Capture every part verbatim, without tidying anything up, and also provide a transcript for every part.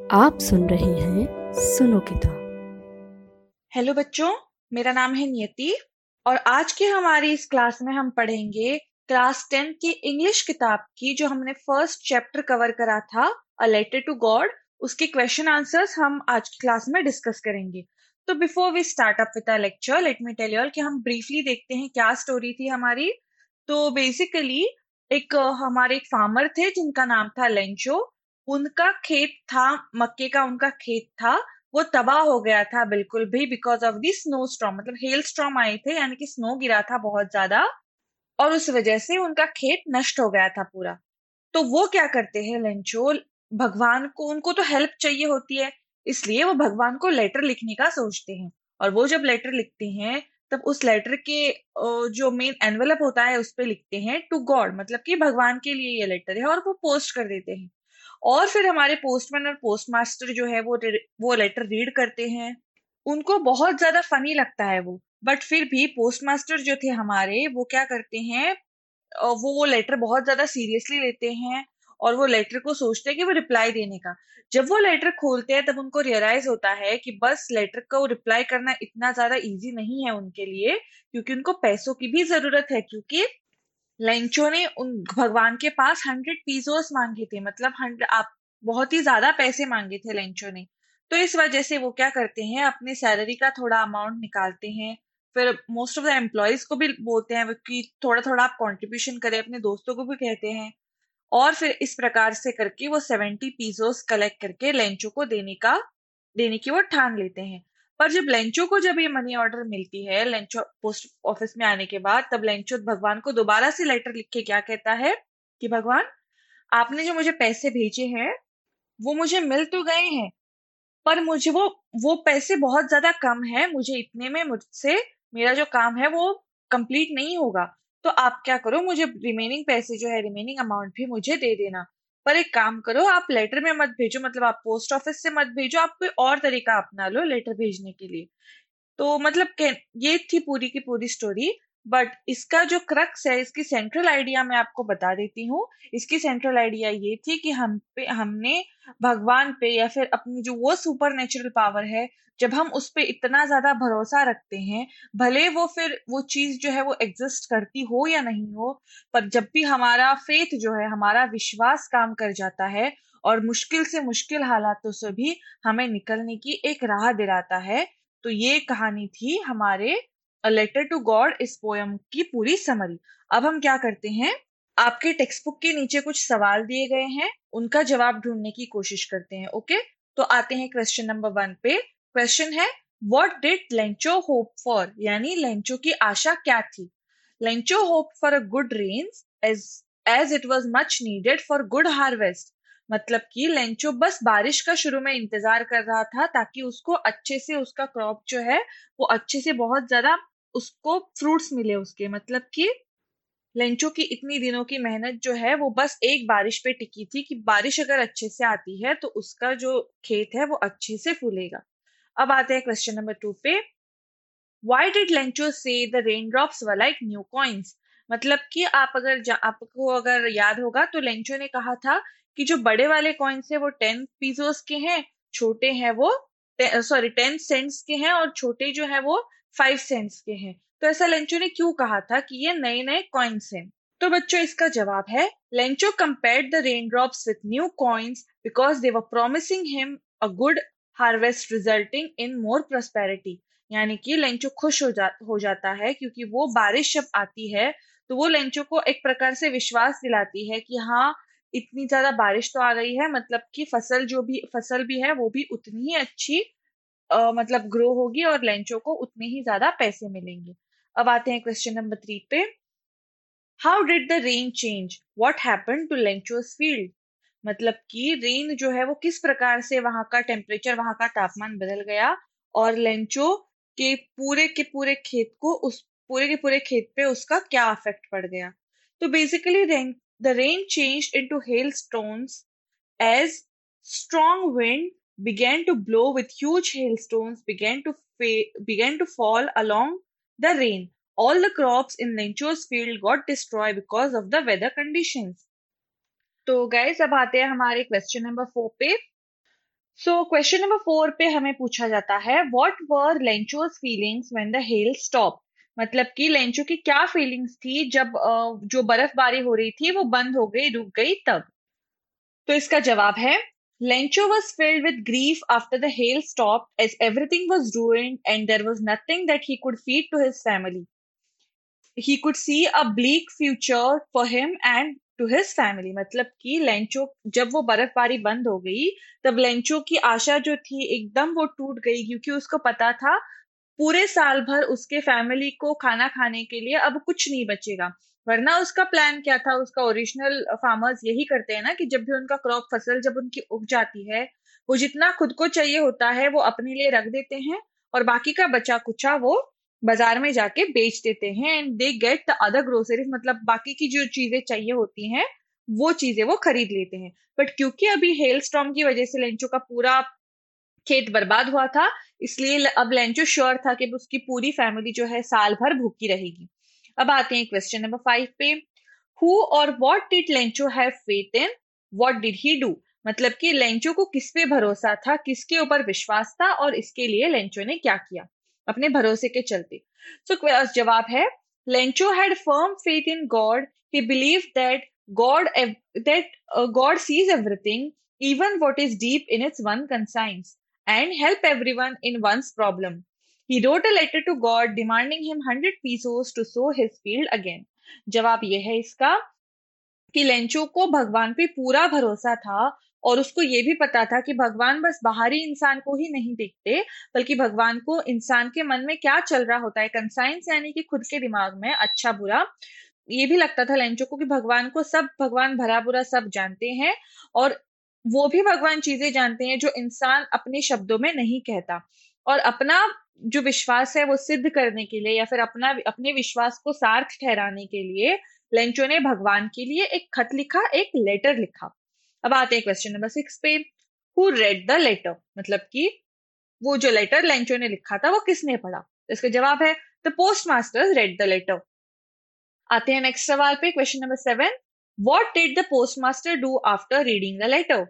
आप सुन रहे हैं सुनो किताब। हेलो बच्चों, मेरा नाम है नियति और आज की हमारी इस क्लास में हम पढ़ेंगे क्लास टेन की इंग्लिश किताब की जो हमने फर्स्ट चैप्टर कवर करा था, अ लेटर टू गॉड। उसके क्वेश्चन आंसर्स हम आज की क्लास में डिस्कस करेंगे। तो before we start up with our lecture, let me tell you all कि हम ब्रीफली देखते हैं क्या स्टोरी थी हमारी। तो बेसिकली एक अ, हमारे एक फार्मर थे जिनका नाम था लेंचो। उनका खेत था, मक्के का उनका खेत था। वो तबाह हो गया था बिल्कुल भी, because of the snow storm, मतलब हेल स्टॉर्म आए थे, यानी कि स्नो गिरा था बहुत ज्यादा और उस वजह से उनका खेत नष्ट हो गया था पूरा। तो वो क्या करते हैं लेंचो, भगवान को, उनको तो हेल्प चाहिए होती है, इसलिए वो भगवान को लेटर लिखने का सोचते हैं। और वो जब लेटर लिखते हैं तब उस लेटर के अ, जो मेन एनवेलप होता है उस पे लिखते हैं टू गॉड, मतलब कि भगवान के लिए ये लेटर है, और वो पोस्ट कर देते हैं। और फिर हमारे पोस्टमैन और पोस्टमास्टर जो है वो वो लेटर रीड करते हैं। उनको बहुत ज्यादा फनी लगता है वो, बट फिर भी पोस्टमास्टर जो थे हमारे वो क्या करते हैं, अ, वो वो लेटर बहुत ज्यादा सीरियसली लेते हैं और वो लेटर को सोचते हैं कि वो रिप्लाई देने का। जब वो लेटर खोलते हैं तब उनको रियलाइज होता है कि बस लेटर को रिप्लाई करना इतना ज्यादा इजी नहीं है उनके लिए, क्योंकि उनको पैसों की भी जरूरत है। क्योंकि लेंचो ने उन भगवान के पास हंड्रेड पीसोस मांगे थे, मतलब हंड्रेड आप बहुत ही ज्यादा पैसे मांगे थे लेंचो ने। तो इस वजह से वो क्या करते हैं, अपने सैलरी का थोड़ा अमाउंट निकालते हैं। फिर मोस्ट ऑफ द एम्प्लॉयज को भी बोलते हैं कि थोड़ा थोड़ा आप कंट्रीब्यूशन करें, अपने दोस्तों को भी कहते हैं। और फिर इस प्रकार से करके वो सेवेंटी पीसोस कलेक्ट करके लेंचो को देने का देने की वो ठान लेते हैं। पर जब लेंचो को जब ये मनी ऑर्डर मिलती है लेंचो पोस्ट ऑफिस में आने के बाद, तब लेंचो भगवान को दोबारा से लेटर लिख के क्या कहता है कि भगवान, आपने जो मुझे पैसे भेजे हैं वो मुझे मिल तो गए हैं, पर मुझे वो वो पैसे बहुत ज्यादा कम है, मुझे इतने में मुझसे मेरा जो काम है वो कंप्लीट नहीं होगा। तो आप क्या करो, मुझे रिमेनिंग पैसे जो है, रिमेनिंग अमाउंट भी मुझे दे देना। पर एक काम करो, आप लेटर में मत भेजो, मतलब आप पोस्ट ऑफिस से मत भेजो, आप कोई और तरीका अपना लो लेटर भेजने के लिए। तो मतलब के- ये थी पूरी की पूरी स्टोरी। बट इसका जो क्रक्स है, इसकी सेंट्रल आइडिया मैं आपको बता देती हूँ। इसकी सेंट्रल आइडिया ये थी कि हम पे हमने भगवान पे या फिर अपनी जो वो सुपर नेचुरल पावर है, जब हम उस पे इतना ज्यादा भरोसा रखते हैं, भले वो फिर वो चीज जो है वो एग्जिस्ट करती हो या नहीं हो, पर जब भी हमारा फेथ जो है, हमारा विश्वास काम कर जाता है और मुश्किल से मुश्किल हालातों से भी हमें निकलने की एक राह दिलाता है। तो ये कहानी थी हमारे अ लेटर टू गॉड, इस पोयम की पूरी समरी। अब हम क्या करते हैं, आपके टेक्स्ट बुक के नीचे कुछ सवाल दिए गए हैं, उनका जवाब ढूंढने की कोशिश करते हैं। ओके, तो आते हैं क्वेश्चन नंबर वन पे। क्वेश्चन है, what did Lencho hope for, यानी लेंचो की आशा क्या थी। Lencho hope for a good rains as as it was much needed for good harvest. मतलब कि लेंचो बस बारिश का शुरू में इंतजार कर रहा था ताकि उसको अच्छे से उसका क्रॉप जो है वो अच्छे से, बहुत ज्यादा उसको फ्रूट्स मिले उसके। मतलब कि लेंचो की इतनी दिनों की मेहनत जो है वो बस एक बारिश पे टिकी थी कि बारिश अगर अच्छे से आती है तो उसका जो खेत है वो अच्छे से फूलेगा। अब आते हैं क्वेश्चन नंबर टू पे। Why did Lencho say the raindrops were like new coins? मतलब कि आप अगर जा- आपको अगर याद होगा तो लेंचो ने कहा था कि जो बड़े वाले कॉइन्स है वो टेन पीसोस के हैं, छोटे हैं वो, सॉरी टेन सेंट्स के हैं, और छोटे जो है वो फाइव सेंट्स के हैं। तो ऐसा लेंचो ने क्यों कहा था कि ये नए नए कॉइन्स हैं। तो बच्चों इसका जवाब है, Lencho compared the raindrops with new coins because they were promising him a good harvest resulting in more prosperity। यानी कि लेंचो खुश हो जा हो जाता है क्योंकि वो बारिश जब आती है तो वो लेंचो को एक प्रकार से विश्वास दिलाती है कि हाँ, इतनी ज्यादा बारिश तो आ गई है, मतलब कि फसल जो भी फसल भी है वो भी उतनी ही अच्छी अ, मतलब ग्रो होगी और लेंचो को उतने ही ज्यादा पैसे मिलेंगे। अब आते हैं क्वेश्चन नंबर थ्री पे। How did the rain change, what happened to Lencho's field. मतलब कि रेन जो है वो किस प्रकार से वहां का टेम्परेचर, वहां का तापमान बदल गया और लेंचो के पूरे के पूरे खेत को, उस पूरे के पूरे खेत पे उसका क्या इफेक्ट पड़ गया। तो basically rain the rain changed into hail stones as strong wind began to blow with huge hailstones began to fa- began to fall along the rain. All the crops in Lencho's field got destroyed because of the weather conditions. तो guys अब आते हैं हमारे question number four पे। So question number four पे हमें पूछा जाता है what were Lencho's feelings when the hail stop. मतलब कि लेंचो की क्या फीलिंग्स थी जब अ, जो बर्फबारी हो रही थी वो बंद हो गई, रुक गई तब। तो इसका जवाब है Lencho was filled with grief after the hail stopped as everything was ruined and there was nothing that he could feed to his family. He could see a bleak future for him and to his family। मतलब कि Lencho जब वो बर्फबारी बंद हो गई तब Lencho की आशा जो थी एकदम वो टूट गई, क्योंकि उसको पता था पूरे साल भर उसके फैमिली को खाना खाने के लिए अब कुछ नहीं बचेगा। वरना उसका प्लान क्या था, उसका ओरिजिनल फार्मर्स यही करते हैं ना कि जब भी उनका क्रॉप फसल जब उनकी उग जाती है वो जितना खुद को चाहिए होता है वो अपने लिए रख देते हैं और बाकी का बचा कुचा वो बाजार में जाके बेच देते हैं and they get the other groceries. मतलब बाकी की जो चीजें चाहिए होती हैं वो चीजें वो खरीद लेते हैं। बट क्योंकि अभी हेल स्टॉर्म की वजह से लेंचो का पूरा खेत बर्बाद हुआ था, इसलिए अब लेंचो श्योर था कि उसकी पूरी फैमिली जो है साल भर भूखी रहेगी। अब आते हैं क्वेश्चन नंबर फाइव पे। हु और what did Lencho have faith in, what did he do. मतलब कि लेंचो को किस पे भरोसा था, किसके ऊपर विश्वास था और इसके लिए लेंचो ने क्या किया अपने भरोसे के चलते। सो so, जवाब है Lencho had firm faith in God. He believe that God that God sees everything even what is deep in its one conscience and help everyone in one's problem. He wrote a letter to God demanding him one hundred pesos to sow his field again. जवाब यह है इसका कि Lencho को भगवान पे पूरा भरोसा था और उसको ये भी पता था कि भगवान बस बाहरी इंसान को ही नहीं देखते बल्कि भगवान को इंसान के मन में क्या चल रहा होता है, कंसाइंस यानी कि खुद के दिमाग में अच्छा बुरा। ये भी लगता था लेंचो को कि भगवान को सब भगवान भला बुरा सब जानते हैं और वो भी भगवान चीजें जानते हैं जो इंसान अपने शब्दों में नहीं कहता। और अपना जो विश्वास है वो सिद्ध करने के लिए या फिर अपना अपने विश्वास को सार्थ ठहराने के लिए लेंचो ने भगवान के लिए एक खत लिखा, एक लेटर लिखा। अब आते हैं क्वेश्चन नंबर सिक्स पे। Who read the letter. मतलब कि वो जो लेटर लेंचो ने लिखा था वो किसने पढ़ा। इसका जवाब है the postmaster read the letter. आते हैं नेक्स्ट सवाल पे, question number seven. What did the postmaster do after reading the letter.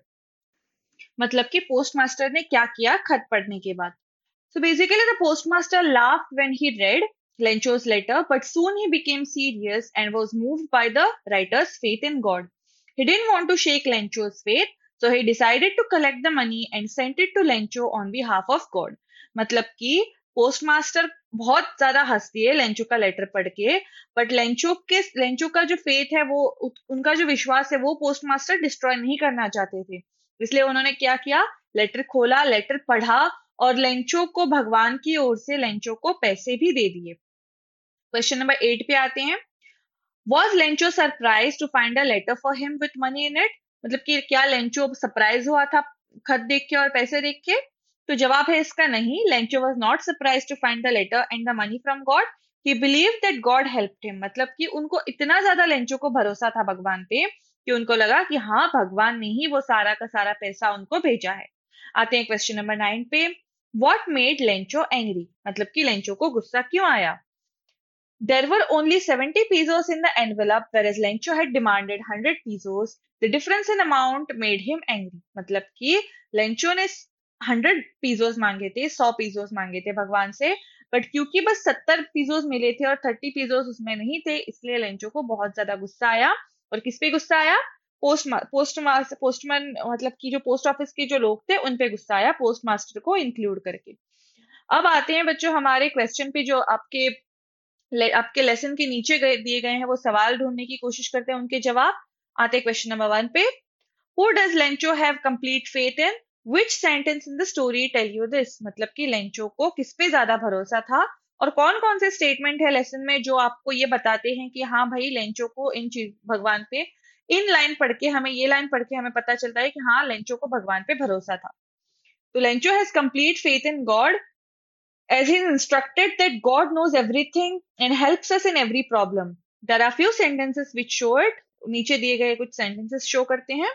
मतलब कि पोस्ट मास्टर ने क्या किया खत पढ़ने के बाद। So basically, the postmaster laughed when he read Lencho's letter, but soon he became serious and was moved by the writer's faith in God. He didn't want to shake Lencho's faith, so he decided to collect the money and sent it to Lencho on behalf of God. मतलब कि postmaster बहुत ज्यादा हंस दिए Lencho का letter पढ़ के, but Lencho के लेंचो का जो फेथ है वो उनका जो विश्वास है वो पोस्टमास्टर डिस्ट्रॉय नहीं करना चाहते थे। इसलिए उन्होंने क्या किया, लेटर खोला, लेटर पढ़ा और लेंचो को भगवान की ओर से लेंचो को पैसे भी दे दिए। क्वेश्चन नंबर एट पे आते हैं। Was Lencho surprise to find a letter for him with money in it. मतलब कि क्या लेंचो सरप्राइज हुआ था खत देख के और पैसे देख के। तो जवाब है इसका नहीं। Lencho was not surprise to find the letter and the money from God. He believe that God helped him. मतलब कि उनको इतना ज्यादा लेंचो को भरोसा था भगवान पे कि उनको लगा कि हाँ भगवान ने ही वो सारा का सारा पैसा उनको भेजा है। आते हैं क्वेश्चन नंबर नाइन पे। What made Lencho angry? मतलब कि लेंचो को गुस्सा क्यों आया। There were only seventy pesos in the envelope, whereas Lencho had demanded one hundred pesos. The difference in amount made him angry. मतलब कि लेंचो ने हंड्रेड पीजोस मांगे थे, सौ पीजोस मांगे थे भगवान से, बट क्योंकि बस सत्तर पीजोस मिले थे और थर्टी पीजोस उसमें नहीं थे, इसलिए लेंचो को बहुत ज्यादा गुस्सा आया। और किस पे गुस्सा आया, पोस्ट पोस्ट पोस्टमैन मतलब कि जो पोस्ट ऑफिस के जो लोग थे उन पे गुस्सा आया, पोस्ट मास्टर को इंक्लूड करके। अब आते हैं बच्चों हमारे क्वेश्चन पे, जो आपके ले, आपके लेसन के नीचे गए दिए गए हैं वो सवाल ढूंढने की कोशिश करते हैं उनके जवाब। आते हैं क्वेश्चन नंबर वन पे। Who does Lencho have complete faith in? Which sentence in the story tell you this? मतलब कि लेंचो को किस पे ज्यादा भरोसा था और कौन कौन से स्टेटमेंट है लेसन में जो आपको ये बताते हैं कि हाँ भाई लेंचो को इन चीज भगवान पे, इन लाइन पढ़ के हमें ये लाइन पढ़ के हमें पता चलता है कि हाँ लेंचो को भगवान पे भरोसा था। तो Lencho has complete faith in God as he is instructed that God knows everything and helps us in every problem. There are few sentences which show it. नीचे दिए गए कुछ sentences show करते हैं।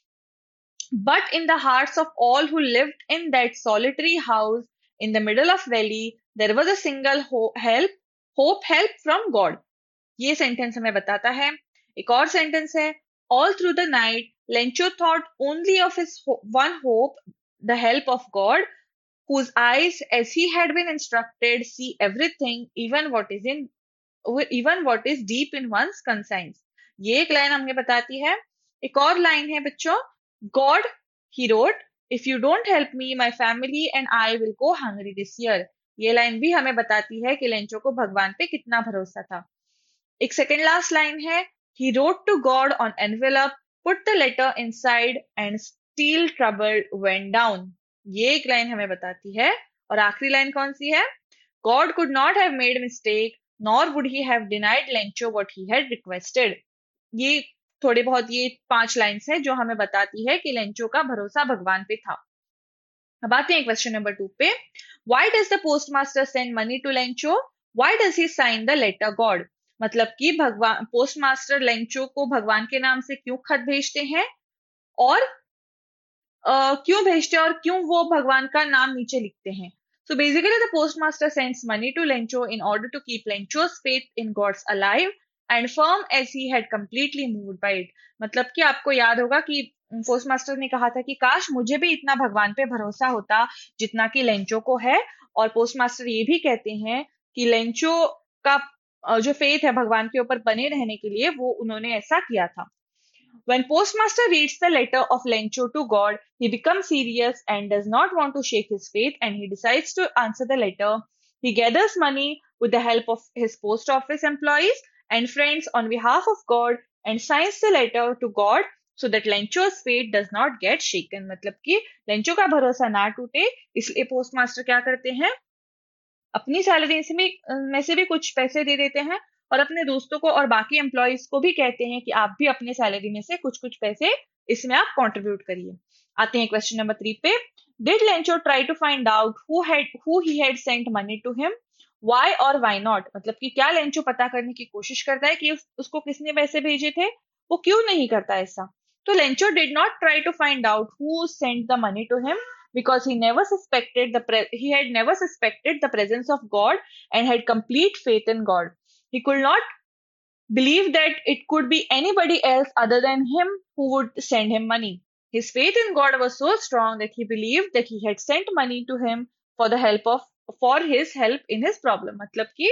But in the hearts of all who lived in that solitary house in the middle of valley, there was a single hope, help, hope, help from God. ये sentence हमें बताता है। एक और sentence है, all through the night, Lencho thought only of his ho- one hope, the help of God, whose eyes, as he had been instructed, see everything, even what is in even what is deep in one's conscience. ये एक line हमें बताती है. एक और line है बच्चों, God, he wrote, if you don't help me, my family and I will go hungry this year. ये लाइन भी हमें बताती है कि लेंचो को भगवान पे कितना भरोसा था. एक सेकेंड लास्ट लाइन है, he wrote to God on envelope, put the letter inside and still trouble went down. ये एक लाइन हमें बताती है. और आखिरी लाइन कौन सी है? God could not have made mistake, nor would he have denied Lencho what he had requested. ये थोड़े बहुत ये पांच लाइन्स है जो हमें बताती है कि लेंचो का भरोसा भगवान पे था. अब आते हैं क्वेश्चन नंबर टू पे. Why does the postmaster send money to Lencho? Why does he sign the letter God? मतलब कि भगवान पोस्टमास्टर लेंचो को भगवान के नाम से क्यों खत भेजते हैं और uh, क्यों भेजते हैं और क्यों वो भगवान का नाम नीचे लिखते हैं. So basically the postmaster sends money to Lencho in order to keep Lencho's faith in God's alive and firm as he had completely moved by it. मतलब कि आपको याद होगा कि पोस्टमास्टर ने कहा था कि काश मुझे भी इतना भगवान पे भरोसा होता जितना कि लेंचो को है. और पोस्टमास्टर ये भी कहते हैं कि लेंचो का जो फेथ है भगवान के ऊपर बने रहने के लिए वो उन्होंने ऐसा किया था. When postmaster reads the letter of Lencho to God, he becomes serious and does not want to shake his faith, and he decides to answer the letter. He gathers money with the help of his post office employees and friends on behalf of God and signs the letter to God so that Lencho's faith does not get shaken. मतलब कि Lencho का भरोसा ना टूटे इसलिए postmaster क्या करते हैं, अपनी सैलरी से भी में से भी कुछ पैसे दे देते हैं और अपने दोस्तों को और बाकी एम्प्लॉइज को भी कहते हैं कि आप भी अपने सैलरी में से कुछ कुछ पैसे इसमें आप कंट्रीब्यूट करिए. आते हैं क्वेश्चन नंबर थ्री पे. Did Lencho try to find out who had who he had sent money to him? Why or why not? मतलब कि क्या लेंचो पता करने की कोशिश करता है कि उस, उसको किसने पैसे भेजे थे, वो क्यों नहीं करता ऐसा. तो Lencho did not try to find out who sent the money to him because he never suspected the pre- he had never suspected the presence of God and had complete faith in God. He could not believe that it could be anybody else other than him who would send him money. His faith in God was so strong that he believed that he had sent money to him for the help of for his help in his problem. मतलब कि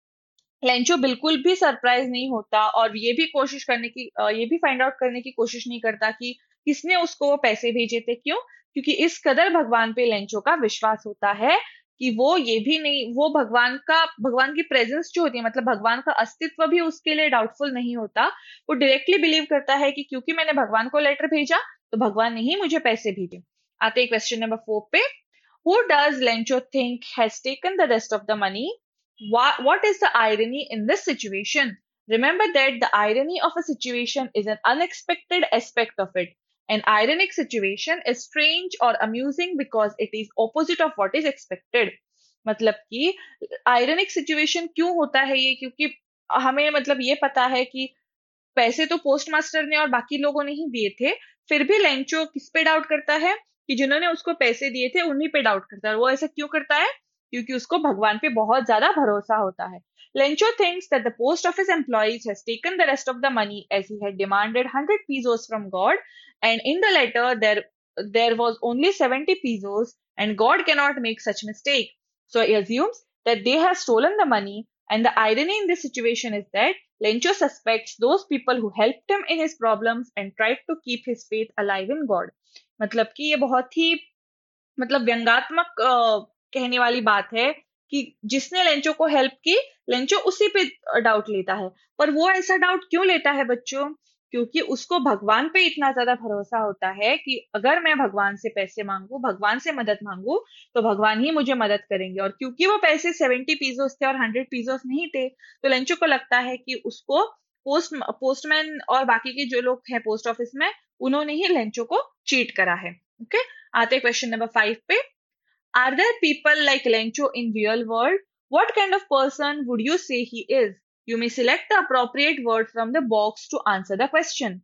Lencho बिल्कुल भी surprise नहीं होता और ये भी कोशिश करने की ये भी फाइंड आउट करने की कोशिश नहीं करता कि किसने उसको पैसे भेजे थे. क्यों? क्योंकि इस कदर भगवान पे लेंचो का विश्वास होता है कि वो ये भी नहीं वो भगवान का भगवान की प्रेजेंस जो होती है मतलब भगवान का अस्तित्व भी उसके लिए डाउटफुल नहीं होता. वो डायरेक्टली बिलीव करता है कि क्योंकि मैंने भगवान को लेटर भेजा तो भगवान ने ही मुझे पैसे भेजे. आते हैं क्वेश्चन नंबर फोर पे. Who does Lencho think has taken the rest of the money? What, what is the irony in this situation? Remember that the irony of a situation is an unexpected aspect of it. An ironic situation is strange or amusing because it is opposite of what is expected. मतलब कि ironic situation क्यों होता है ये, क्योंकि हमें मतलब ये पता है कि पैसे तो पोस्टमास्टर ने और बाकी लोगों ने ही दिए थे, फिर भी लेंचो किस पे डाउट करता है कि जिन्होंने उसको पैसे दिए थे उन्हीं पे डाउट करता है. वो ऐसा क्यों करता है? क्योंकि उसको भगवान पे बहुत ज्यादा भरोसा होता है. Lencho thinks that the post office employees has taken the rest of the money as he had demanded one hundred pesos from God, and in the letter there there was only seventy pesos, and God cannot make such mistake. So he assumes that they have stolen the money, and the irony in this situation is that Lencho suspects those people who helped him in his problems and tried to keep his faith alive in God. मतलब कि ये बहुत ही मतलब व्यंगात्मक कहने वाली बात है कि जिसने लेंचो को हेल्प की लेंचो उसी पे डाउट लेता है. पर वो ऐसा डाउट क्यों लेता है बच्चों? क्योंकि उसको भगवान पे इतना ज्यादा भरोसा होता है कि अगर मैं भगवान से पैसे मांगू, भगवान से मदद मांगू तो भगवान ही मुझे मदद करेंगे. और क्योंकि वो पैसे सेवेंटी पीजोस थे और हंड्रेड पीजोस नहीं थे तो लेंचो को लगता है कि उसको पोस्ट पोस्टमैन और बाकी के जो लोग हैं पोस्ट ऑफिस में उन्होंने ही लेंचो को चीट करा है. Okay okay? आते क्वेश्चन नंबर फाइव पे. Are there people like Lencho in real world? What kind of person would you say he is? You may select the appropriate word from the box to answer the question.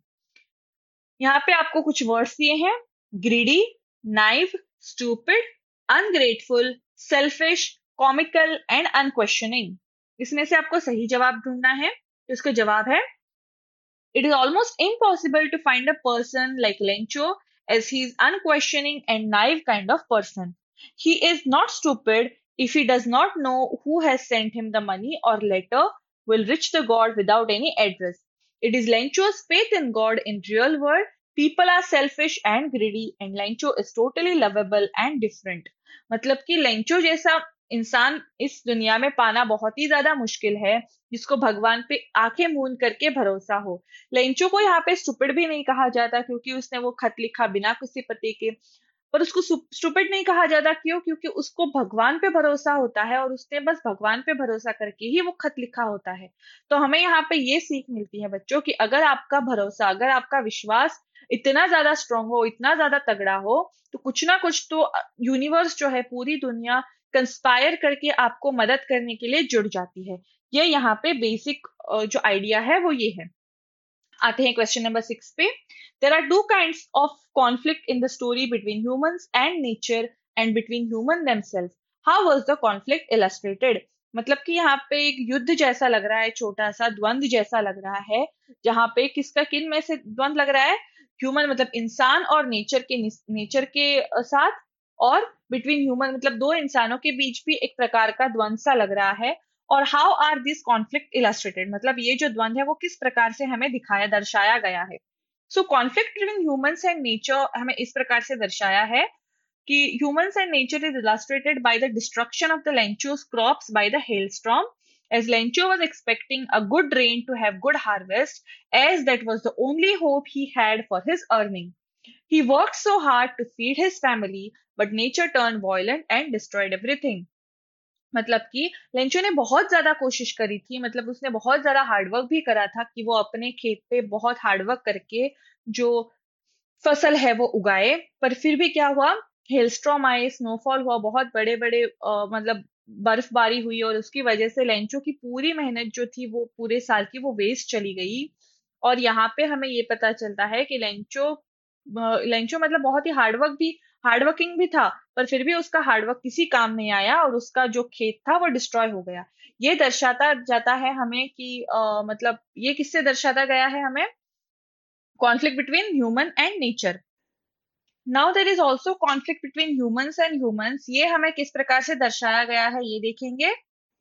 यहाँ पे आपको कुछ words दिए हैं: greedy, naive, stupid, ungrateful, selfish, comical and unquestioning. इसमें से आपको सही जवाब ढूंढना है. तो इसका जवाब है: It is almost impossible to find a person like Lencho as he is unquestioning and naive kind of person. He is not stupid if he does not know who has sent him the money or letter will reach the God without any address. It is Lencho's faith in God in real world. People are selfish and greedy and Lencho is totally lovable and different. मतलब कि Lencho जैसा इंसान इस दुनिया में पाना बहुत ही ज्यादा मुश्किल है जिसको भगवान पे आंखें मूंद करके भरोसा हो। लेंचो को यहाँ पे स्टूपिड भी नहीं कहा जाता क्योंकि उसने वो खत लिखा बिना किसी पति के, पर उसको स्टूपिड नहीं कहा जाता क्यों? क्योंकि उसको भगवान पे भरोसा होता है और उसने बस भगवान पे भरोसा करके ही वो खत लिखा होता है। तो हमें यहाँ पे ये सीख मिलती है बच्चों कि अगर आपका भरोसा, अगर आपका विश्वास इतना ज्यादा स्ट्रांग हो, इतना ज्यादा तगड़ा हो, तो कुछ ना कुछ तो यूनिवर्स जो है, पूरी दुनिया कंस्पायर करके आपको मदद करने के लिए जुड़ जाती है। ये यहाँ पे बेसिक जो आइडिया है वो ये है। आते हैं क्वेश्चन नंबर सिक्स पे। There are two kinds of conflict in the story between humans and nature and between human themselves. How was the conflict illustrated? मतलब कि यहाँ पे एक युद्ध जैसा लग रहा है, छोटा सा द्वंद जैसा लग रहा है, जहाँ पे किसका किन में से द्वंद लग रहा है? ह्यूमन मतलब इंसान और नेचर के नेचर के साथ, और बिटवीन ह्यूमन मतलब दो इंसानों के बीच भी एक प्रकार का द्वंद सा लग रहा है। और how are this conflict illustrated, मतलब ये जो द्वंद है वो किस प्रकार से हमें दिखाया दर्शाया गया है। So conflict between humans and nature हमें इस प्रकार से दर्शाया है कि humans and nature is illustrated by the destruction of the Lencho's crops by the hailstorm, as Lencho was expecting a good rain to have good harvest, as that was the only hope he had for his earning. He worked so hard to feed his family, but nature turned violent and destroyed everything. मतलब कि Lencho ने बहुत ज्यादा कोशिश करी थी, मतलब उसने बहुत ज्यादा हार्डवर्क भी करा था कि वो अपने खेत पे बहुत हार्डवर्क करके जो फसल है वो उगाए, पर फिर भी क्या हुआ? हेलस्टॉर्म आए, स्नोफॉल हुआ, बहुत बड़े बड़े मतलब बर्फबारी हुई और उसकी वजह से लेंचो की पूरी मेहनत जो थी वो पूरे साल की वो वेस्ट चली गई। और यहाँ पे हमें ये पता चलता है कि लेंचो लेंचो मतलब बहुत ही हार्डवर्क भी हार्डवर्किंग भी था, पर फिर भी उसका हार्डवर्क किसी काम नहीं आया और उसका जो खेत था वो डिस्ट्रॉय हो गया। ये दर्शाता जाता है हमें कि आ, मतलब ये किससे दर्शाता गया है हमें? Conflict between human and nature. Now there is also conflict between humans and humans. ये हमें किस प्रकार से दर्शाया गया है ये देखेंगे।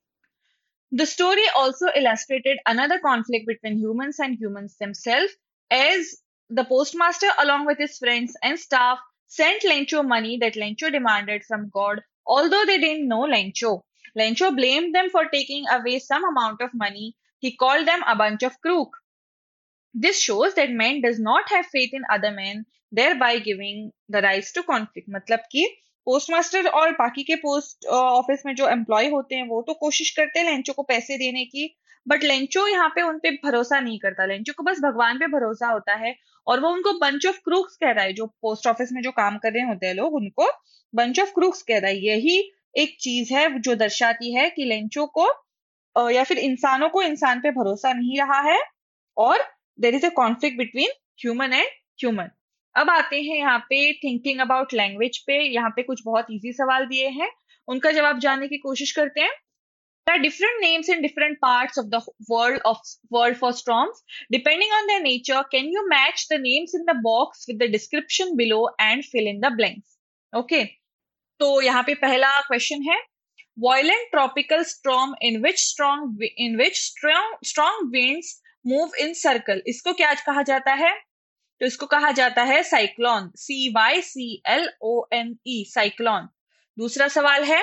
The story also illustrated another conflict between humans and humans themselves, as the postmaster along with his friends and staff sent Lencho money that Lencho demanded from God, although they didn't know Lencho. Lencho blamed them for taking away some amount of money. He called them a bunch of crook. This shows that man does not have faith in other men, thereby giving the rise to conflict. मतलब कि postmaster और बाकी के post office में जो employ होते हैं वो तो कोशिश करते हैं लेंचो को पैसे देने की, बट लेंचो यहाँ पे उन पे भरोसा नहीं करता। लेंचो को बस भगवान पे भरोसा होता है और वो उनको बंच ऑफ क्रूक्स कह रहा है। जो पोस्ट ऑफिस में जो काम कर रहे होते हैं लोग, उनको बंच ऑफ क्रूक्स कह रहा है। यही एक चीज है जो दर्शाती है कि लेंचो को या फिर इंसानों को इंसान पे भरोसा नहीं रहा है और there is a conflict between human and human. अब आते हैं यहाँ पे थिंकिंग अबाउट लैंग्वेज पे। यहाँ पे कुछ बहुत इजी सवाल दिए हैं, उनका जवाब जानने की कोशिश करते हैं। There are different names in different parts of the world of world for storms. Depending on their nature, can you match the names in the box with the description below and fill in the blanks? Okay. तो यहाँ पे पहला question है, violent tropical storm in which strong in which strong strong winds move in circle. इसको क्या कहा जाता है? तो इसको कहा जाता है cyclone, C Y C L O N E, cyclone. दूसरा सवाल है,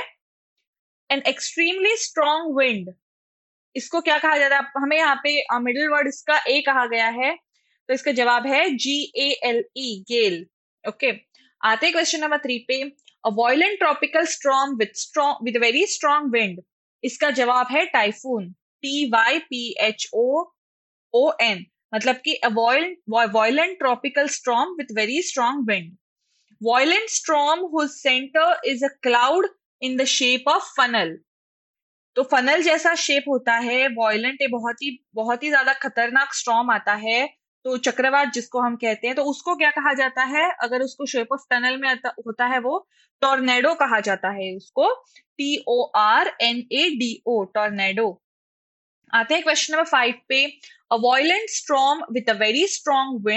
एन एक्सट्रीमली स्ट्रॉन्ग विंड, इसको क्या कहा जाता है? हमें यहाँ पे मिडिल वर्ड इसका ए कहा गया है, तो इसका जवाब है G A L E, gale. Okay, आते क्वेश्चन नंबर थ्री पे, a violent tropical storm with strong with very strong wind, इसका जवाब है typhoon, T Y P H O O N, मतलब कि a violent, violent tropical storm with very strong wind. Violent storm whose center is a cloud in the shape of funnel. तो funnel जैसा shape होता है। Violent ये बहुत ही बहुत ही ज्यादा खतरनाक स्टॉर्म आता है, तो चक्रवात जिसको हम कहते हैं, तो उसको क्या कहा जाता है? अगर उसको शेप ऑफ टनल में होता है वो टॉर्नेडो कहा जाता है उसको, T O R N A D O, tornado. आते हैं क्वेश्चन नंबर फाइव पे, a violent storm with a very strong winds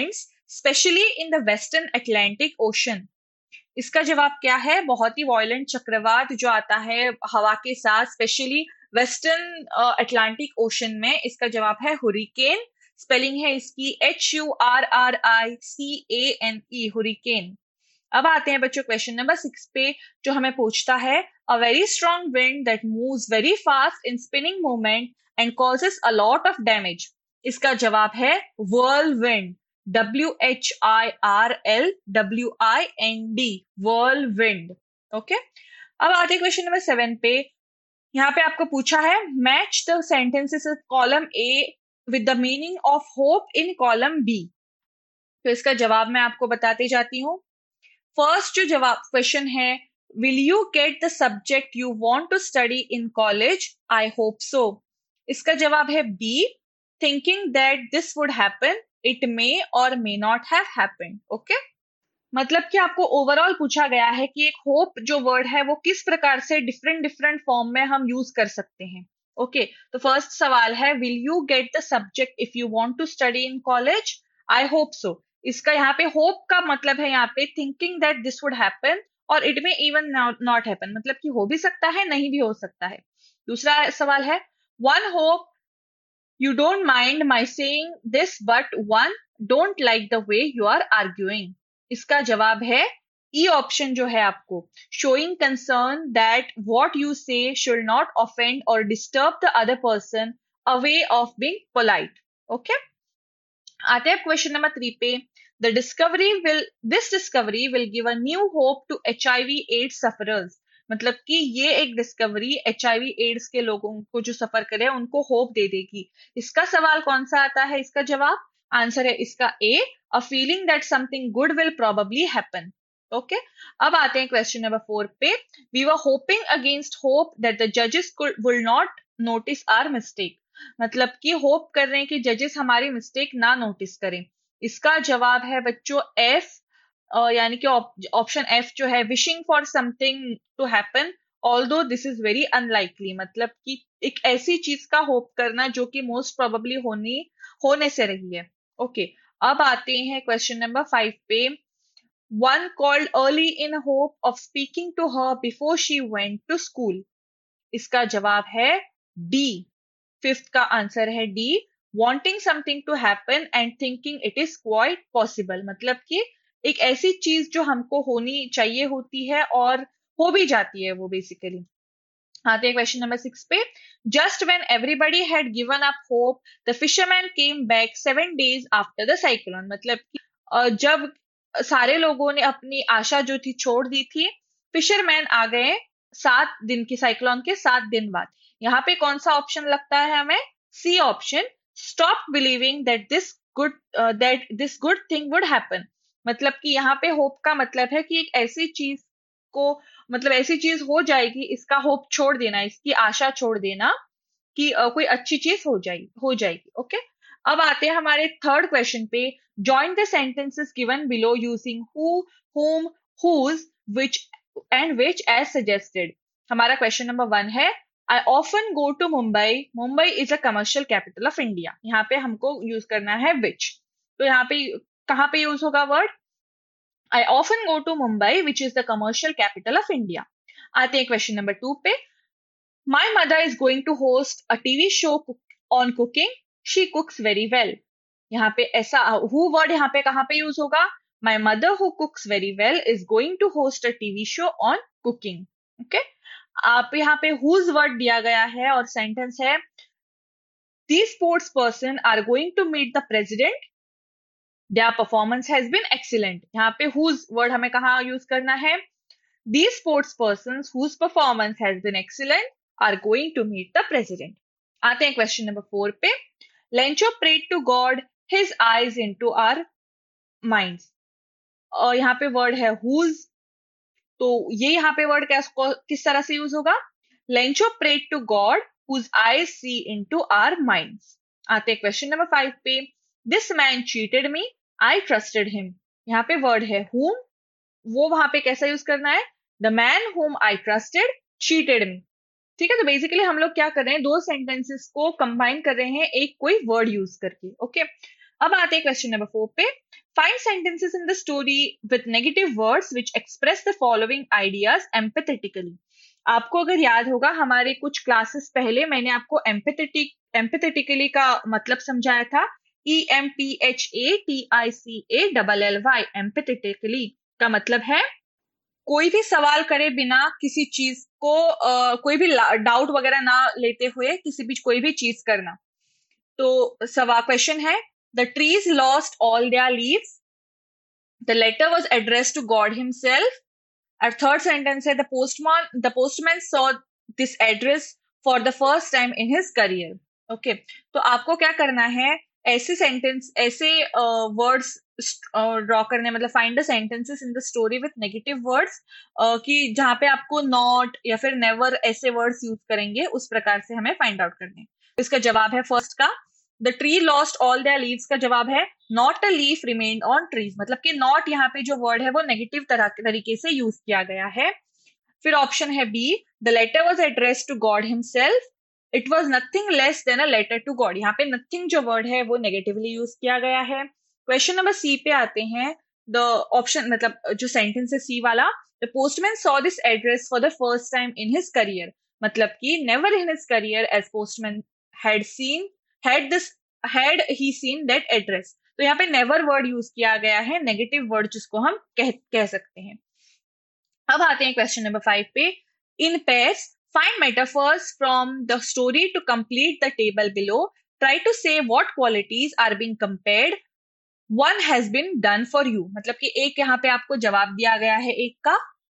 specially in the western Atlantic ocean. इसका जवाब क्या है? बहुत ही वॉयलेंट चक्रवात जो आता है हवा के साथ, स्पेशली वेस्टर्न अटलांटिक ओशन में। इसका जवाब है हुरिकेन। स्पेलिंग है इसकी H U R R I C A N E, hurricane. अब आते हैं बच्चों क्वेश्चन नंबर सिक्स पे, जो हमें पूछता है a very strong wind that moves very fast in spinning movement and causes a lot of damage. इसका जवाब है whirlwind, W H I R L W I N D, whirlwind. Okay, अब आते हैं क्वेश्चन नंबर सेवन पे। यहाँ पे आपको पूछा है match the sentences of column A with the meaning of hope in column B. तो इसका जवाब मैं आपको बताती जाती हूँ। फर्स्ट जो जवाब क्वेश्चन है, will you get the subject you want to study in college? I hope so. इसका जवाब है B, thinking that this would happen, it may और may not have happened. Okay, मतलब कि आपको ओवरऑल पूछा गया है कि एक होप जो वर्ड है वो किस प्रकार से डिफरेंट डिफरेंट फॉर्म में हम यूज कर सकते हैं। ओके okay, तो फर्स्ट सवाल है will you get the subject if you want to study in college? I hope so. इसका यहाँ पे होप का मतलब है यहाँ पे thinking that this would happen, और it may even not happen, मतलब कि हो भी सकता है नहीं भी हो सकता है। दूसरा सवाल है one hope you don't mind my saying this but one don't like the way you are arguing. इसका जवाब है ई ऑप्शन जो है आपको, showing concern that what you say should not offend और disturb the other person, a way of being polite. Okay, आते हैं question number three पे। The discovery will this discovery will give a new hope to H I V ads sufferers. मतलब कि ये एक discovery H I V AIDS के लोगों को जो सफर करे उनको होप दे देगी। इसका सवाल कौन सा आता है? इसका जवाब आंसर है इसका A, a feeling that something good will probably happen. Okay, अब आते हैं क्वेश्चन नंबर फोर पे। We were hoping against hope that the जजेस will not notice our mistake. मतलब कि होप कर रहे हैं कि जजेस हमारी मिस्टेक ना नोटिस करें। इसका जवाब है बच्चों एफ, यानी कि ऑप्शन एफ जो है, wishing for something to happen although this is very unlikely. मतलब कि एक ऐसी चीज का होप करना जो कि मोस्ट प्रोबेबली होनी होने से रही है। ओके okay, अब आते हैं क्वेश्चन नंबर फाइव पे। One called early in hope of speaking to her before she went to school. इसका जवाब है डी, फिफ्थ का आंसर है D, wanting something to happen and thinking it is quite possible। मतलब कि एक ऐसी चीज जो हमको होनी चाहिए होती है और हो भी जाती है वो बेसिकली। आते हैं क्वेश्चन नंबर सिक्स पे। Just when everybody had given up hope the fisherman came back seven days after the cyclone. मतलब कि अ, जब सारे लोगों ने अपनी आशा जो थी छोड़ दी थी, फिशरमैन आ गए सात दिन की साइक्लोन के सात दिन बाद। यहाँ पे कौन सा ऑप्शन लगता है हमें? C option, stop believing that this good that this good thing would happen. मतलब कि यहाँ पे होप का मतलब है कि एक ऐसी चीज को, मतलब ऐसी चीज हो जाएगी, इसका होप छोड़ देना, इसकी आशा छोड़ देना कि uh, कोई अच्छी चीज हो जाएगी हो जाएगी ओके okay? अब आते हैं हमारे थर्ड क्वेश्चन पे। Join the sentences given below using who, whom, whose, which and which as suggested। हमारा क्वेश्चन नंबर वन है I often go to Mumbai, Mumbai is a commercial capital of India. यहाँ पे हमको यूज करना है विच। तो यहाँ पे कहाँ पे यूज होगा word? I often go to Mumbai, which is the commercial capital of India। आते हैं क्वेश्चन नंबर टू पे। My mother is going to host a T V show on cooking. She cooks very well। यहाँ पे ऐसा who word यहाँ पे कहाँ पे यूज होगा? My mother who cooks very well is going to host a T V show on cooking। Okay, आप यहाँ पे whose वर्ड दिया गया है और सेंटेंस है these sports person are going to meet the president, their performance has been excellent। यहाँ पे whose वर्ड हमें कहाँ यूज करना है? These sports persons whose performance has been excellent are going to meet the president। आते हैं question number four पे। Lencho prayed to God, his eyes into our minds। और यहाँ पे वर्ड है whose, तो ये यहाँ पे वर्ड किस तरह से यूज होगा? Lencho prayed to God whose eyes see into our minds। आते हैं क्वेश्चन नंबर फाइव पे। This man cheated me, I trusted him। यहाँ पे वर्ड है whom, वो वहां पे कैसा यूज करना है? The man whom I trusted cheated me। ठीक है, तो बेसिकली हम लोग क्या कर रहे हैं, दो सेंटेंसेस को कंबाइन कर रहे हैं एक कोई वर्ड यूज करके। ओके, अब आते हैं क्वेश्चन नंबर फोर पे। Find sentences in the story with negative words which express the following ideas emphatically. आपको अगर याद होगा हमारे कुछ क्लासेस पहले मैंने आपको एम्पैथेटिक एम्पैथेटिकली का मतलब समझाया था। E M P H A T I C A double L Y. Emphatically का मतलब है कोई भी सवाल करे बिना किसी चीज को uh, कोई भी डाउट वगैरह ना लेते हुए किसी भी कोई भी चीज करना। तो सवाल क्वेश्चन है the trees lost all their leaves, the letter was addressed to God himself. और थर्ड सेंटेंस है the postman the postman saw this address for the first time in his career. Okay, तो आपको क्या करना है, ऐसे sentence ऐसे words draw करने, मतलब find the sentences in the story with negative words, कि जहां पे आपको नॉट या फिर नेवर ऐसे वर्ड्स यूज करेंगे, उस प्रकार से हमें फाइंड आउट करने। इसका जवाब है फर्स्ट का the tree lost all their leaves का जवाब है not a leaf remained on trees. मतलब कि नॉट यहाँ पे जो वर्ड है वो नेगेटिव तरह तरीके से यूज किया गया है। फिर ऑप्शन है B the letter was addressed to God himself, it was nothing less than a letter to God. यहाँ पे नथिंग जो वर्ड है वो नेगेटिवली यूज किया गया है। क्वेश्चन नंबर सी पे आते हैं। द ऑप्शन मतलब जो सेंटेंस है सी वाला, the postman saw this address for the first time in his career. मतलब कि never in his career as postman had seen had this had he seen that address. तो यहाँ पे never word use किया गया है, negative word जिसको हम कह कह सकते हैं। अब आते हैं क्वेश्चन नंबर फाइव पे। In pairs find metaphors from the story to complete the table below. Try to say what qualities are being compared, one has been done for you. मतलब कि एक यहाँ पे आपको जवाब दिया गया है, एक का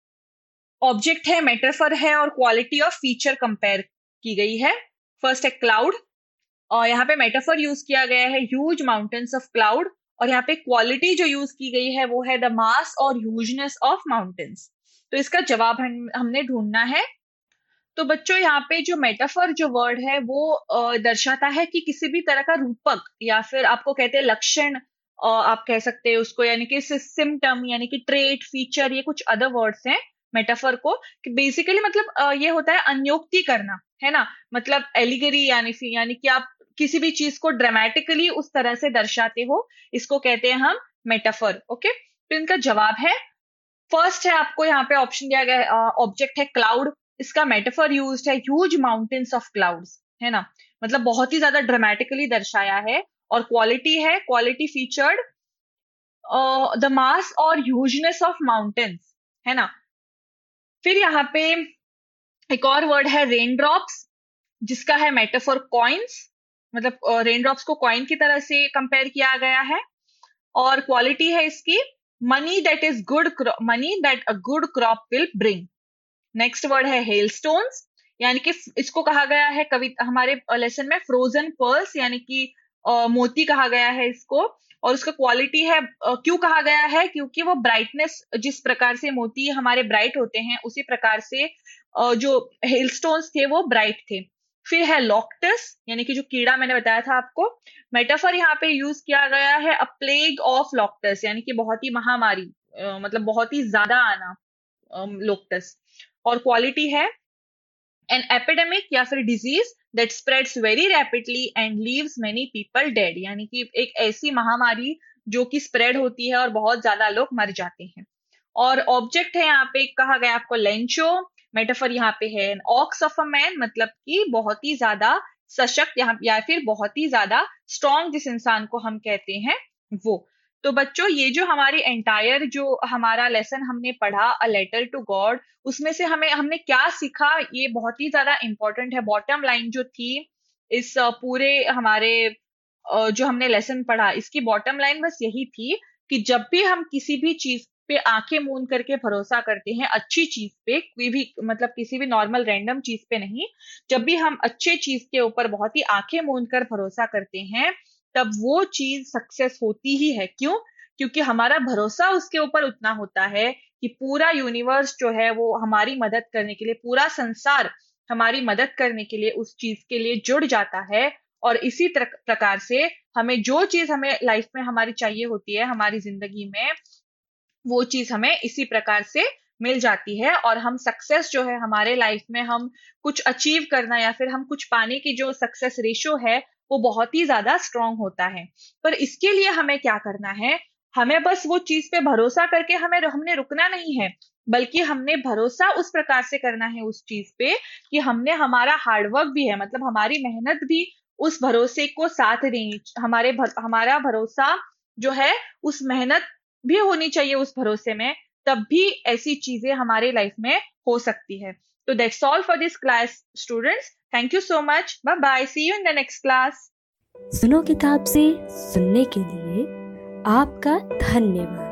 ऑब्जेक्ट है, मेटाफर है और क्वालिटी ऑफ फीचर कंपेयर की गई है। फर्स्ट है क्लाउड, और यहाँ पे मेटाफर यूज किया गया है ह्यूज माउंटेन्स ऑफ क्लाउड, और यहाँ पे क्वालिटी जो यूज की गई है वो है द मास और ह्यूजनेस ऑफ माउंटेन्स। तो इसका जवाब हम, हमने ढूंढना है। तो बच्चों यहाँ पे जो मेटाफर जो वर्ड है वो दर्शाता है कि किसी भी तरह का रूपक या फिर आपको कहते हैं लक्षण, आप कह सकते हैं उसको, यानी कि सिम्टम यानी कि ट्रेट फीचर, ये कुछ अदर वर्ड्स हैं मेटाफर को। कि बेसिकली मतलब ये होता है अन्योक्ति करना, है ना। मतलब एलिगरी यानी यानी कि आप किसी भी चीज को ड्रामेटिकली उस तरह से दर्शाते हो, इसको कहते हैं हम मेटाफर। ओके, तो इनका जवाब है फर्स्ट है, आपको यहाँ पे ऑप्शन दिया गया है, ऑब्जेक्ट है क्लाउड, इसका मेटाफर यूज्ड है ह्यूज माउंटेन्स ऑफ क्लाउड्स, है ना। मतलब बहुत ही ज्यादा ड्रामेटिकली दर्शाया है। और क्वालिटी है क्वालिटी फीचर्ड द मास और ह्यूजनेस ऑफ माउंटेन्स, है ना। फिर यहाँ पे एक और वर्ड है रेन ड्रॉप्स, जिसका है मेटाफर कॉइन्स, मतलब रेन ड्रॉप्स को कॉइन की तरह से कंपेयर किया गया है। और क्वालिटी है इसकी money that is good money that a good crop will bring. Next word है हेलस्टोन्स, यानी कि इसको कहा गया है कवि हमारे लेसन में फ्रोजन पर्ल्स, यानी कि uh, मोती कहा गया है इसको। और उसका क्वालिटी है uh, क्यों कहा गया है, क्योंकि वो ब्राइटनेस, जिस प्रकार से मोती हमारे ब्राइट होते हैं उसी प्रकार से uh, जो हेलस्टोन्स थे वो ब्राइट थे। फिर है लॉक्टस, यानी कि जो कीड़ा मैंने बताया था आपको, मेटाफर यहाँ पे यूज किया गया है अ प्लेग ऑफ लॉक्टस, यानी कि बहुत ही महामारी, uh, मतलब बहुत ही ज्यादा आना लोक्टस। और क्वालिटी है एन एपिडेमिक या फिर disease that spreads very rapidly and leaves many people dead, यानी कि एक ऐसी महामारी जो कि स्प्रेड होती है और बहुत ज्यादा लोग मर जाते हैं। और ऑब्जेक्ट है यहाँ पे कहा गया आपको लेंचो, मेटाफर यहाँ पे है an ox of a man, मतलब कि बहुत ही ज्यादा सशक्त यहाँ या फिर बहुत ही ज्यादा स्ट्रॉन्ग जिस इंसान को हम कहते हैं वो। तो बच्चों ये जो हमारी एंटायर जो हमारा लेसन हमने पढ़ा अ लेटर टू गॉड, उसमें से हमें हमने क्या सीखा, ये बहुत ही ज्यादा इंपॉर्टेंट है। बॉटम लाइन जो थी इस पूरे हमारे जो हमने लेसन पढ़ा, इसकी बॉटम लाइन बस यही थी कि जब भी हम किसी भी चीज पे आंखें मूंद करके भरोसा करते हैं, अच्छी चीज पे, कोई भी मतलब किसी भी नॉर्मल रैंडम चीज पे नहीं, जब भी हम अच्छे चीज के ऊपर बहुत ही आंखें मूंद कर भरोसा करते हैं तब वो चीज सक्सेस होती ही है। क्यों? क्योंकि हमारा भरोसा उसके ऊपर उतना होता है कि पूरा यूनिवर्स जो है वो हमारी मदद करने के लिए, पूरा संसार हमारी मदद करने के लिए उस चीज के लिए जुड़ जाता है। और इसी प्रकार से हमें जो चीज हमें लाइफ में हमारी चाहिए होती है हमारी जिंदगी में, वो चीज हमें इसी प्रकार से मिल जाती है। और हम सक्सेस जो है हमारे लाइफ में हम कुछ अचीव करना या फिर हम कुछ पाने की जो सक्सेस रेशियो है वो बहुत ही ज्यादा स्ट्रांग होता है। पर इसके लिए हमें क्या करना है, हमें बस वो चीज पे भरोसा करके हमें हमने रुकना नहीं है, बल्कि हमने भरोसा उस प्रकार से करना है उस चीज पे कि हमने हमारा हार्डवर्क भी है, मतलब हमारी मेहनत भी उस भरोसे को साथ देनी, हमारे भर, हमारा भरोसा जो है उस मेहनत भी होनी चाहिए उस भरोसे में, तब भी ऐसी चीजें हमारे लाइफ में हो सकती है। तो that's all for this class students. Thank you so much. Bye bye. See you in the next class. सुनो किताब से सुनने के लिए आपका धन्यवाद।